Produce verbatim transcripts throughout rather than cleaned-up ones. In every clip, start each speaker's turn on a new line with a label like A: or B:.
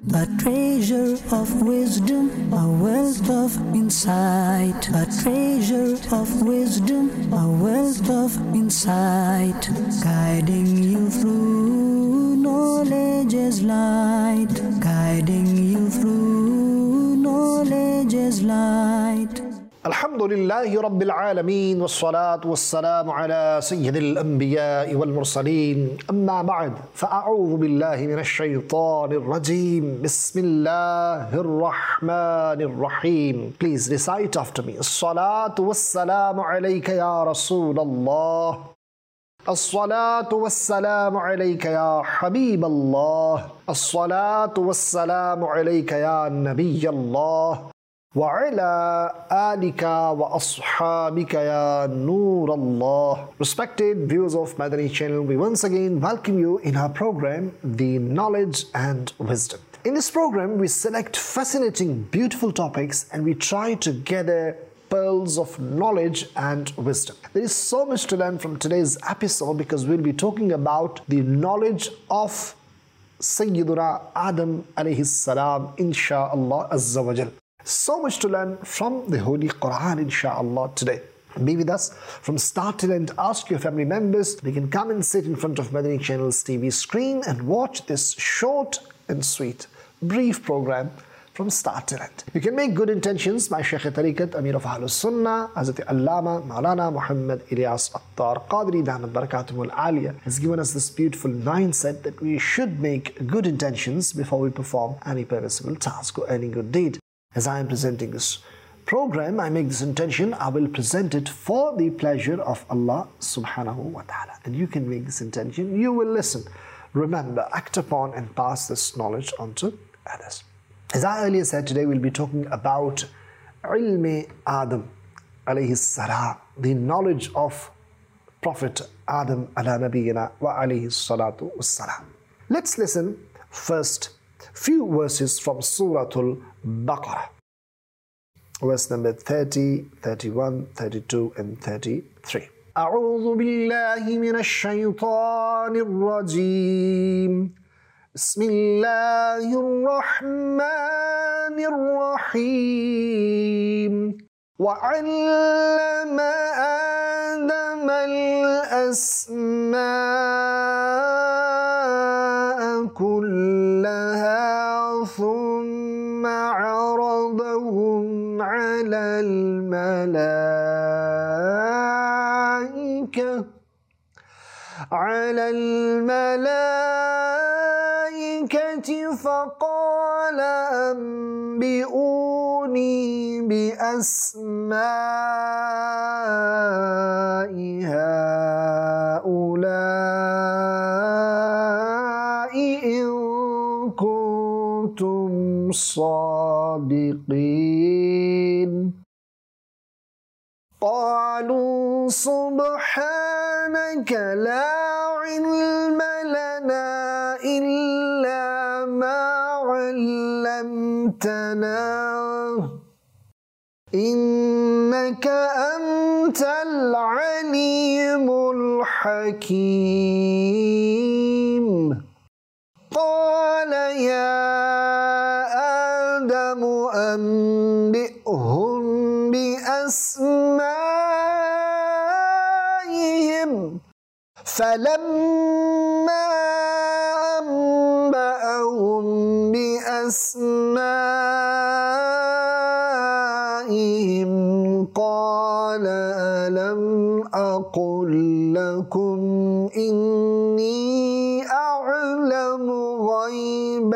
A: a treasure of wisdom, a wealth of insight, a treasure of wisdom, a wealth of insight, guiding you through knowledge as light, guiding you through knowledge as light.
B: Alhamdulillahi Rabbil Alameen, wassalatu wassalamu ala Sayyidil Anbiya'i wal Mursaleen, amma ba'd, fa'a'udhu billahi minash shaytanir rajeem, bismillahir rahmanir rahim. Please recite after me. As-salatu wassalamu alayka ya Rasulallah. As-salatu wassalamu alayka ya Habiballah. As-salatu wassalamu alayka ya Nabiyallah. وَعَلَىٰ آلِكَ وَأَصْحَابِكَ يَا نُورَ اللَّهِ. Respected viewers of Madani channel, we once again welcome you in our program, The Knowledge and Wisdom. In this program, we select fascinating, beautiful topics and we try to gather pearls of knowledge and wisdom. There is so much to learn from today's episode because we'll be talking about the knowledge of Sayyiduna Adam alayhi salam, insha'Allah azza wa jal. So much to learn from the Holy Quran, insha'Allah, today. Be with us from start till end. Ask your family members. They can come and sit in front of Madani Channel's T V screen and watch this short and sweet, brief program from start till end. You can make good intentions. My Shaykh Tariqat, Amir of Ahlus Sunnah, Hazrat Allama, Maulana Muhammad Ilyas Attar Qadri, Damat Barakatuhul Aliyah, has given us this beautiful mindset that we should make good intentions before we perform any permissible task or any good deed. As I am presenting this program, I make this intention, I will present it for the pleasure of Allah subhanahu wa ta'ala. And you can make this intention, you will listen, remember, act upon and pass this knowledge on to others. As I earlier said, today we'll be talking about ilmi Adam alayhi salam, the knowledge of Prophet Adam ala nabiyyina wa alayhi salatu wassalam. Let's listen first few verses from Suratul Baqarah, verse number thirty, thirty-one, thirty-two and thirty-three. أعوذ بالله من الشيطان الرجيم. بسم الله الرحمن الرحيم. وعلم آدم الأسماء كلها ثم عرضهم على الملائكة على الملائكة فقال أنبئوني بأسماء هؤلاء إن كنتم صادقين. قالوا سبحانك لا علم لنا إلا ما علمتنا إنك أنت العليم الحكيم. قال يا آدم أنبئهم بأسمائهم فلما أنبأهم بأسمائهم قال ألم أقل لكم إني أعلم غيب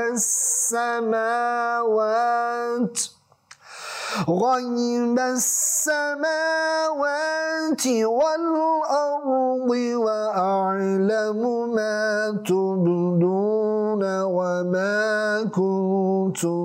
B: السماوات غيب السماوات والأرض وأعلم ما تبدون وما كنتم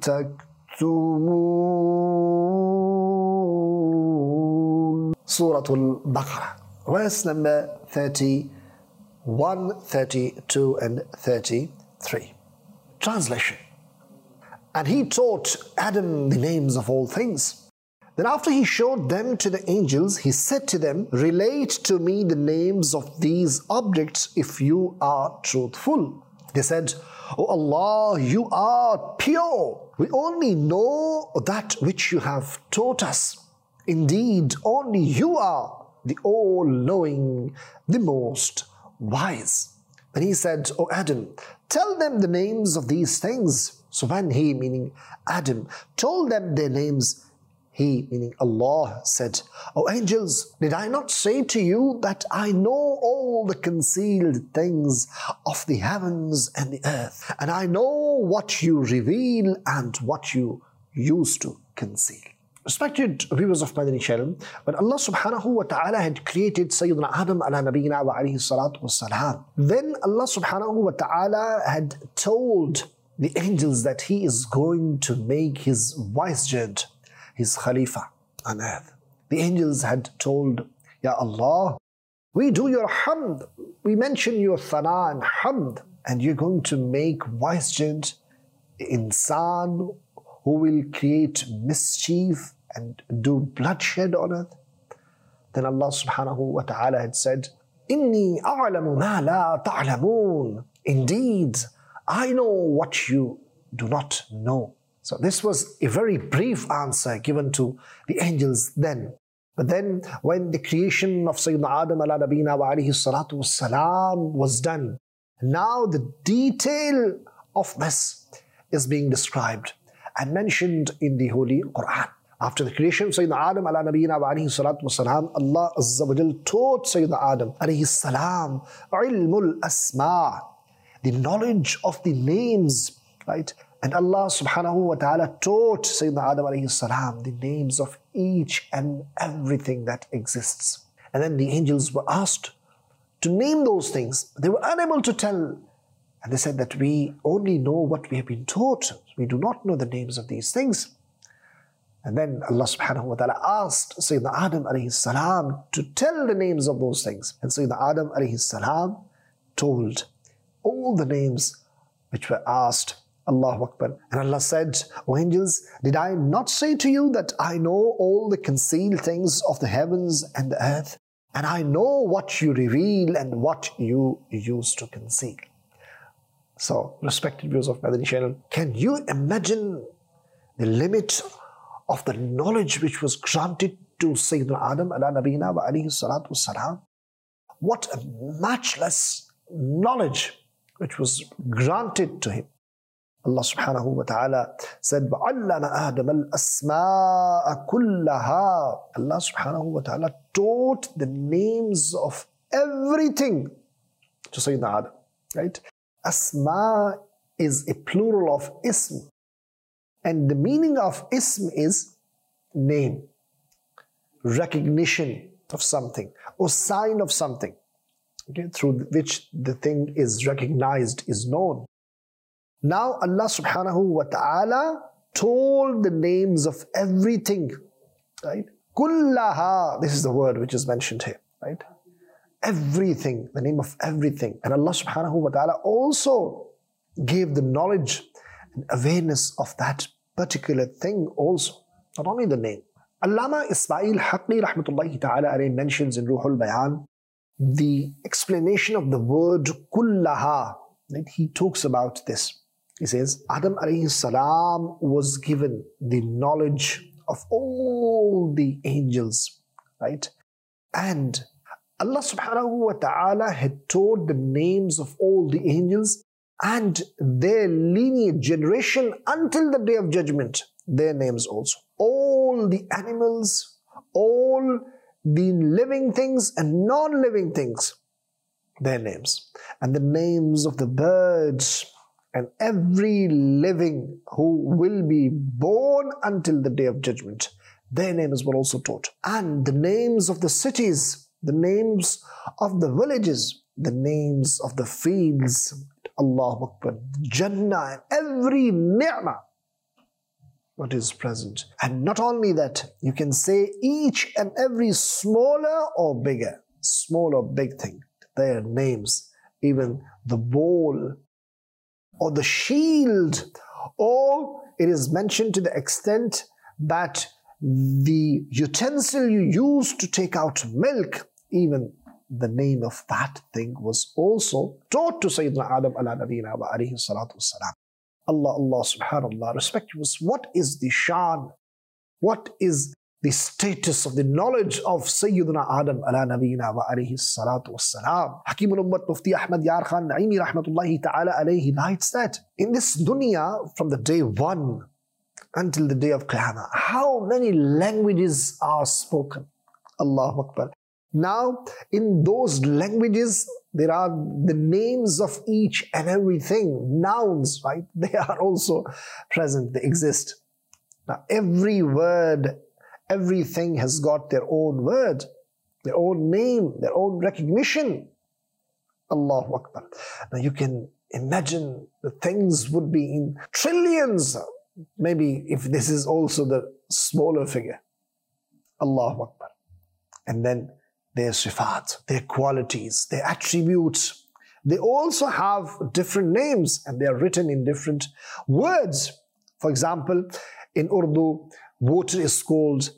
B: تكتمون. Surah Al-Baqarah, verse number thirty-one, thirty-two and thirty-three. Translation. And he taught Adam the names of all things. Then after he showed them to the angels, he said to them, relate to me the names of these objects if you are truthful. They said, "O Allah, you are pure. We only know that which you have taught us. Indeed, only you are the all-knowing, the most wise." And he said, "O Adam, tell them the names of these things." So when he, meaning Adam, told them their names, he, meaning Allah, said, "O angels, did I not say to you that I know all the concealed things of the heavens and the earth, and I know what you reveal and what you used to conceal?" Respected viewers of Madani Channel, when Allah subhanahu wa ta'ala had created Sayyidina Adam ala nabiyina wa alayhi salatu wa salam, then Allah subhanahu wa ta'ala had told the angels that He is going to make His vicegerent, His Khalifa on earth. The angels had told, "Ya Allah, we do your hamd, we mention your thana and hamd, and you're going to make vicegerent insan who will create mischief and do bloodshed on earth." Then Allah subhanahu wa ta'ala had said, "Inni a'lamu ma la ta'lamoon." Indeed, I know what you do not know. So this was a very brief answer given to the angels then. But then when the creation of Sayyidina Adam ala nabiyina wa alayhi salatu wassalam was done, now the detail of this is being described and mentioned in the Holy Quran. After the creation of Sayyidina Adam ala nabiyina wa alayhi salatu wassalam, Allah Azza wa Jal taught Sayyidina Adam alayhi salam ilmul asma', the knowledge of the names, right? And Allah subhanahu wa ta'ala taught Sayyidina Adam alayhi salam the names of each and everything that exists. And then the angels were asked to name those things. They were unable to tell. And they said that we only know what we have been taught. We do not know the names of these things. And then Allah subhanahu wa ta'ala asked Sayyidina Adam alayhi salam to tell the names of those things. And Sayyidina Adam alayhi salam told all the names which were asked. Allahu Akbar. And Allah said, "O angels, did I not say to you that I know all the concealed things of the heavens and the earth, and I know what you reveal and what you used to conceal?" So, respected viewers of Madani Channel, can you imagine the limit of the knowledge which was granted to Sayyidina Adam ala nabiyina wa alayhi salatu wassalam? What a matchless knowledge which was granted to him. Allah subhanahu wa ta'ala said, وَعَلَّمَ آدَمَ الْأَسْمَاءَ كُلَّهَا. Allah subhanahu wa ta'ala taught the names of everything to Sayyidina Adam, right? Asma is a plural of ism. And the meaning of ism is name, recognition of something, or sign of something, okay, through which the thing is recognized, is known. Now Allah subhanahu wa ta'ala told the names of everything, right? Kullaha, this is the word which is mentioned here, right? Everything, the name of everything. And Allah subhanahu wa ta'ala also gave the knowledge and awareness of that particular thing also, not only the name. Allama Ismail Haqqi rahmatullahi ta'ala alayhi mentions in Ruhul Bayan the explanation of the word kullaha, right? He talks about this. He says, Adam alayhi salam was given the knowledge of all the angels, right? And Allah subhanahu wa ta'ala had taught the names of all the angels and their lineage, generation until the day of judgment, their names also. All the animals, all the living things and non-living things, their names. And the names of the birds, and every living who will be born until the day of judgment, their names were also taught. And the names of the cities, the names of the villages, the names of the fields, Allahu Akbar, Jannah, and every ni'mah what is present. And not only that, you can say each and every smaller or bigger, small or big thing, their names, even the bowl, or the shield, or it is mentioned to the extent that the utensil you use to take out milk, even the name of that thing was also taught to Sayyidina Adam ala nabina wa alayhi salatu wassalam. Allah, Allah, subhanallah, respectables, what is the shan? What is the status of the knowledge of Sayyidina Adam ala nabina wa alayhi salatu wassalam? Hakim al-Ummat Mufti Ahmad Yar Khan Naimi rahmatullahi ta'ala alayhi writes that in this dunya, from the day one until the day of Qiyamah, how many languages are spoken? Allahu Akbar. Now, in those languages, there are the names of each and everything, nouns, right? They are also present, they exist. Now, every word, everything has got their own word, their own name, their own recognition. Allahu Akbar. Now, you can imagine the things would be in trillions, maybe if this is also the smaller figure. Allahu Akbar. And then their sifat, their qualities, their attributes. They also have different names and they are written in different words. For example, in Urdu, water is called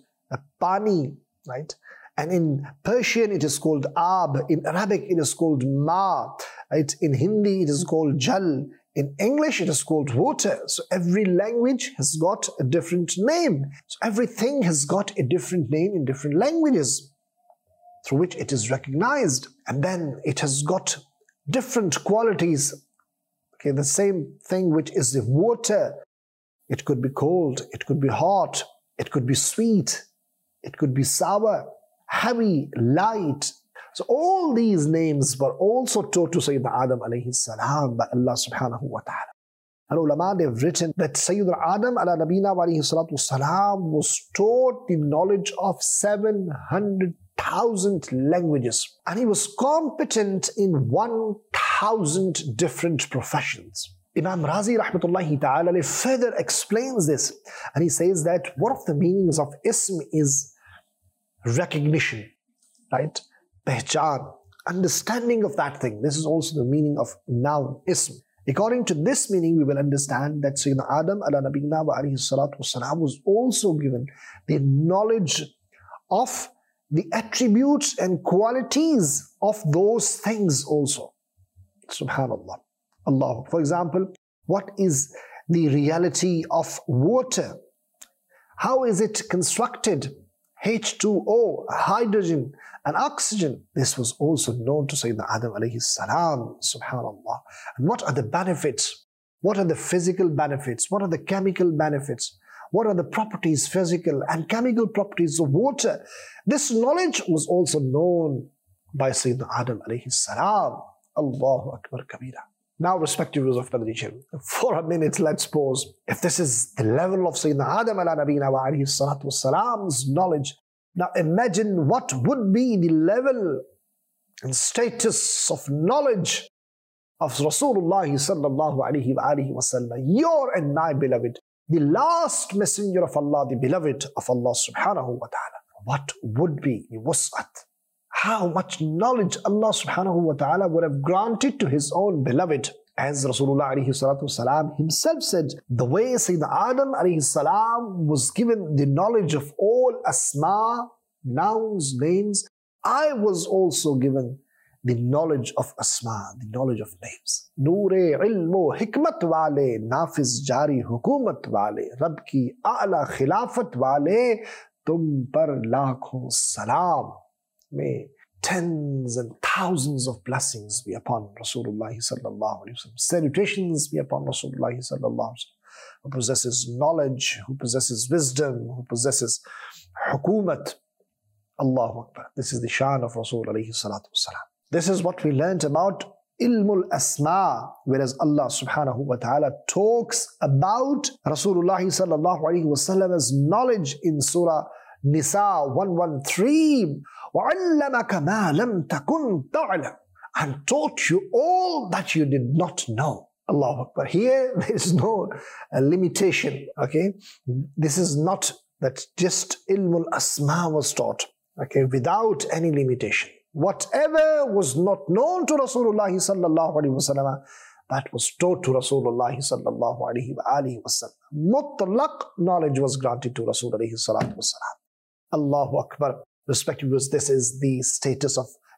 B: pani, right? And in Persian, it is called ab. In Arabic, it is called ma. Right? In Hindi, it is called jal. In English, it is called water. So every language has got a different name. So everything has got a different name in different languages through which it is recognized. And then it has got different qualities. Okay, the same thing which is the water. It could be cold, it could be hot, it could be sweet, it could be sour, heavy, light. So all these names were also taught to Sayyidina Adam alayhi salam by Allah subhanahu wa ta'ala. And ulama, they've written that Sayyidina Adam ala nabina wa alayhi salatu salam was taught the knowledge of seven hundred thousand languages. And he was competent in one thousand different professions. Imam Razi rahmatullahi ta'ala further explains this. And he says that one of the meanings of ism is recognition, right? Pehchan, understanding of that thing. This is also the meaning of noun, ism. According to this meaning, we will understand that Sayyidina Adam ala nabiyina wa alayhi salatu wasalam was also given the knowledge of the attributes and qualities of those things also. Subhanallah. Allah. For example, what is the reality of water? How is it constructed? H two O, hydrogen and oxygen. This was also known to Sayyidina Adam alayhi salam. Subhanallah. And what are the benefits? What are the physical benefits? What are the chemical benefits? What are the properties, physical and chemical properties of water? This knowledge was also known by Sayyidina Adam alayhi salam. Allahu Akbar Kabira. Now, respective viewers of Madani Channel, for a minute, let's pause. If this is the level of Sayyidina Adam ala nabiyina wa alayhi salatu wassalam's knowledge, now imagine what would be the level and status of knowledge of Rasulullah sallallahu alayhi wa alayhi wa sallam, your and my beloved, the last messenger of Allah, the beloved of Allah subhanahu wa ta'ala. What would be the wus'at? How much knowledge Allah subhanahu wa ta'ala would have granted to His own beloved. As Rasulullah alayhi salatu wasalam himself said, the way Sayyidina Adam alayhi salam was given the knowledge of all asma, nouns, names, I was also given the knowledge of asma, the knowledge of names. Noor-e ilm hikmat wale, nafiz jari hukumat wale, Rab ki a'la khilafat wale, tum par lakhon salam. May tens and thousands of blessings be upon Rasulullah sallallahu alaihi wasallam. Salutations be upon Rasulullah sallallahu alaihi wasallam, who possesses knowledge, who possesses wisdom, who possesses hukumat. Allahu Akbar. This is the shan of Rasul alayhi salatu wasalam. This is what we learnt about ilmul asma, whereas Allah subhanahu wa ta'ala talks about Rasulullah sallallahu alaihi wasallam's knowledge in Surah Nisa one thirteen. وَعَلَّمَكَ مَا لَمْ تَكُنْ تَعْلَمْ, and taught you all that you did not know. Allahu Akbar. Here there is no uh, limitation. Okay, this is not that just ilmul asma was taught. Okay, without any limitation. Whatever was not known to Rasulullah sallallahu alaihi wasallam, that was taught to Rasulullah sallallahu alaihi wasallam. Mutlaq knowledge was granted to Rasulullah sallallahu alaihi wasallam. Allahu Akbar. Respectively, this is the status of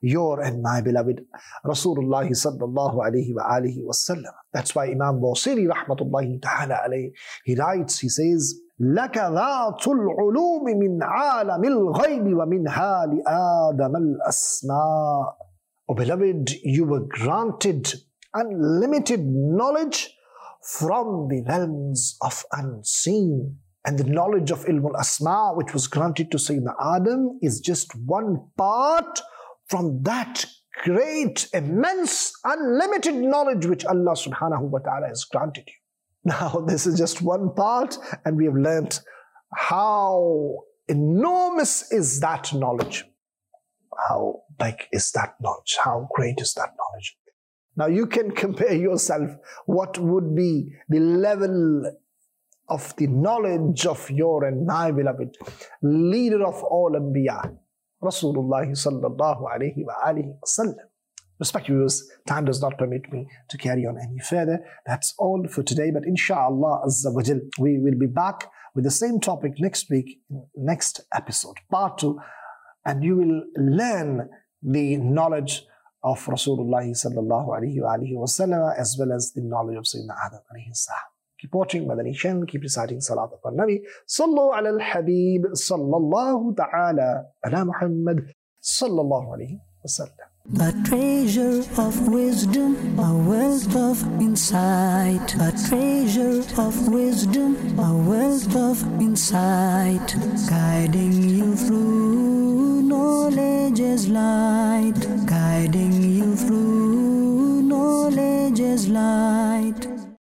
B: your and my beloved Rasulullah sallallahu alayhi wa alihi wasallam. That's why Imam Busiri rahmatullahi ta'ala alayhi, he writes, he says, لَكَ ذَاتُ الْعُلُومِ مِنْ عَالَمِ الْغَيْبِ وَمِنْهَا لِآدَمَ الْأَسْمَاءِ. Oh beloved, you were granted unlimited knowledge from the realms of unseen. And the knowledge of Ilm al-Asma, which was granted to Sayyidina Adam, is just one part from that great, immense, unlimited knowledge which Allah subhanahu wa ta'ala has granted you. Now, this is just one part, and we have learnt how enormous is that knowledge. How big is that knowledge? How great is that knowledge? Now, you can compare yourself what would be the level of the knowledge of your and my beloved leader of all Anbiya, Rasulullah sallallahu alayhi wa alihi wa sallam. Respected viewers, time does not permit me to carry on any further. That's all for today, but inshallah azza wa jal, we will be back with the same topic next week, next episode, part two, and you will learn the knowledge of Rasulullah sallallahu alayhi wa alihi wa sallam, as well as the knowledge of Sayyidina Adam alayhi salam. Keep watching Madani Channel, keep reciting Salat upon Nabi, Sallu ala al-Habib, Sallallahu ta'ala ala Muhammad, Sallallahu alayhi wa sallam.
A: A treasure of wisdom, a wealth of insight. A treasure of wisdom, a wealth of insight. Guiding you through knowledge as light. Guiding you through knowledge as light.